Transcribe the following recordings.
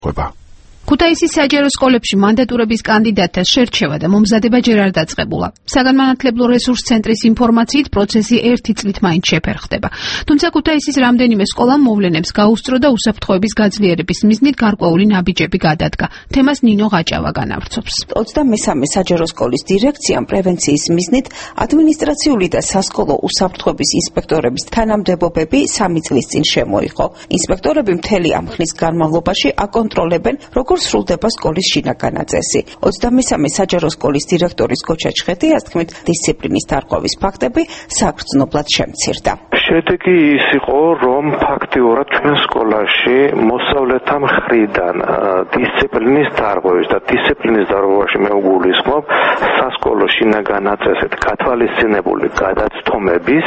ქუთაისის საჯარო სკოლებში მანდატურების კანდიდატთა შერჩევა და მომზადება ჯერ არ დაწყებულა. საგანმანათლებლო რესურს ცენტრის ინფორმაციით პროცესი 1 წლით მაინც შეფერხდება. თუმცა ქუთაისის რამდენიმე სკოლამ მოვლენებს გაუსწრო და უსაფრთხოების გაძლიერების მიზნით გარკვეული ნაბიჯები გადადგა. თემას ნინო ღაჭავა განავრცობს. 23 საჯარო სკოლის დირექციამ პრევენციის მიზნით ადმინისტრაციული და სასკოლო უსაფრთხოების ინსპექტორების თანამდებობები 3 წლის წინ შემოიღო. ინსპექტორები მთელი ამ ხნის განმავლობაში აკონტროლებენ, როგორ სრულდება სკოლის შინაგანა წესი. 23 საჯარო სკოლის დირექტორის გოჩა ჩხეტიას თქმით, დისციპლინის დარღვევის ფაქტები საგრძნობლად შემცირდა. შედეგი ის იყო, რომ ფაქტიურად ჩვენ სკოლაში მოსწავლეთა მხრიდან დისციპლინის დარღვევის და დისციპლინის დარღვევაში მე უგულისხმობ სასკოლო შინაგანა წესით გათვალისწინებული გადაცდომების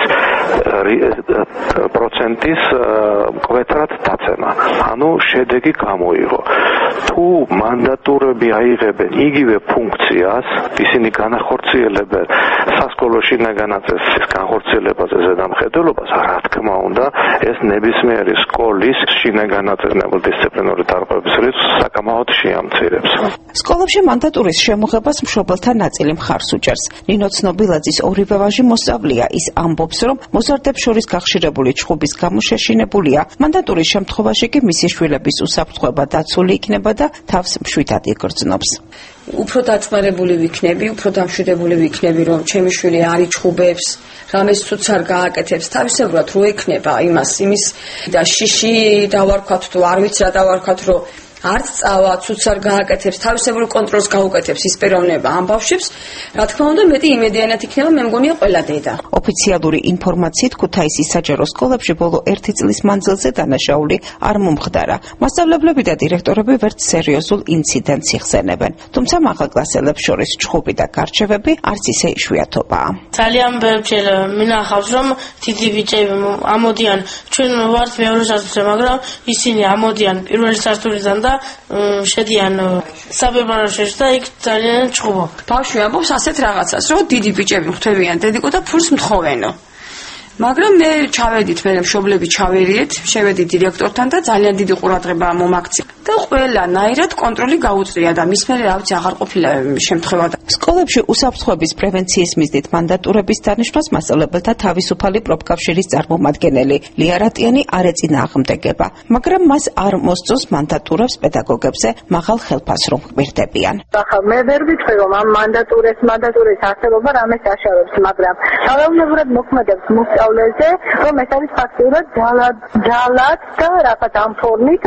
პროცენტის მკვეთრად დაცემა. ანუ შედეგი გამოიღო. თუ მანდატურები აიღებენ იგივე ფუნქციას, ისინი განახორციელებენ სასკოლო შინაგანა წესის განხორციელებაზე ზედამხედველობას, რა თქმა უნდა, ეს ნებისმიერი სკოლის შინაგანაწესებულ დისციპლინური დარღვევების რიცხვს საკამაოდ შეამცირებს. სკოლებში მანდატურის შემოღებას მშობელთა ნაწილი მხარს უჭერს. ნინო ცნობილაძის ორივე ვაჟი მოსწავლეა. ის ამბობს, რომ მოზარდებს შორის გახშირებული ჩხუბის გამო შეშინებულია. მანდატურის შემთხვევაში კი მისი შვილების უსაფრთხოება დაცული იქნება და თავს მშვიდად იგრძნობს. უფრო დაწმარებული ვიქნები, უფრო დამშვიდებული ვიქნები, რომ ჩემი შვილი არ იჩხუბებს, რამეს თუც არ გააკეთებს, თავისებურად რო ექნება იმის და შიში დავარქვათ თუ არ ვიცი რა დავარქვათ, რომ არც წავა, თუც არ გააკეთებს, თავისებურ კონტროლს გაუკეთებს ის პიროვნება ამ ბავშვებს, რა თქმა უნდა, მეტი იმედიანად იქნება, მე მგონია ყველა დედა. ოფიციალური ინფორმაციით ქუთაისის საჯარო სკოლებში ბოლო 1 წლის მანძილზე დანაშაული არ მომხდარა. მასწავლებლები და დირექტორები ვერც სერიოზულ ინციდენტს იხსენებენ. თუმცა მაღალკლასელებს შორის ჩხუბი და გარჩევები არც ისე იშვიათობაა. ძალიან ბევრჯერ მინახავს, რომ დიდი ბიჭები ამოდიან, ჩვენ ვართ მეორე სართულზე, მაგრამ ისინი ამოდიან პირველი სართულიდან და შედიან საბებაროში და იქ ძალიან ჩხუბობ. ბავშვი ამბობს ასეთ რაღაცას, რომ დიდი ბიჭები ხვდებიან დედიკო და ფულს მთხოვენო. მაგრამ მე ჩავედით, მე მშობლები ჩავერიეთ, შევედი დირექტორთან და ძალიან დიდი ყურადღება მომაქცია და ყველანაირად კონტროლი გაუწია და მის მერე რა ვიცი აღარ ყოფილა შემთხვევა. სკოლებში უსაფრთხოების პრევენციის მიზნით მანდატურების დანიშვნას მასწავლებელთა თავისუფალი პროფკავშირის წარმომადგენელი ლია რატიანი არ ეწინააღმდეგება, მაგრამ მას არ მოსწონს მანდატურებს პედაგოგებზე მაღალ ხელფასრომ ჰკვირდებიან. ახლა მე ვერ ვიტყვი, რომ ამ მანდატურის არსებობა რამეს აშავებს, მაგრამ თავეულებურად მოქმედებს მოსწავლეზე, რომ ეს არის ფაქტიურად ძალად და რაღაც ამ ფორმით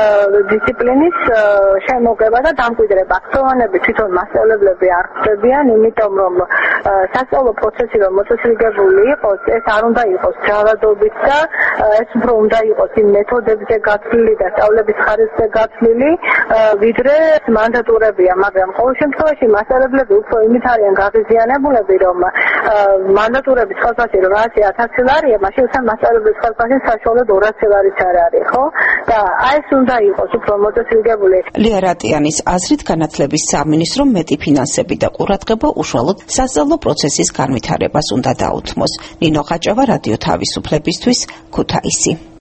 დისციპლინის შემოგება და დამკვიდრება. სოვანები თვითონ მასწავლებლები არ ხდებიან, იმიტომ რომ სასწავლო პროცესი რომ მოწესრიგებული იყოს, ეს არ უნდა იყოს ძალადობით და ეს უფრო უნდა იყოს იმ მეთოდებზე გაცვლილი და სწავლების ხარისხზე გაცვლილი, ვიდრე მანდატურებია, მაგრამ ყოველ შემთხვევაში მასწავლებლები უფრო იმით არიან გაღიზიანებულები, რომ მანდატურების ხელფასი 800,000 ლარია, მაშინ მასწავლებლების ხელფასი საშუალოდ 200 ლარიც არ არის, ხო? და ეს უნდა იყოს უფრო მოწესრიგებული. ლია რატიანის აზრით განათლების სამინისტრო მეტი ფინანსები და ყურადღება უშუალოდ სასწავლო პროცესის განვითარებას უნდა დაუთმოს. ნინო ღაჭავა, რადიო თავისუფლებისთვის, ქუთაისი.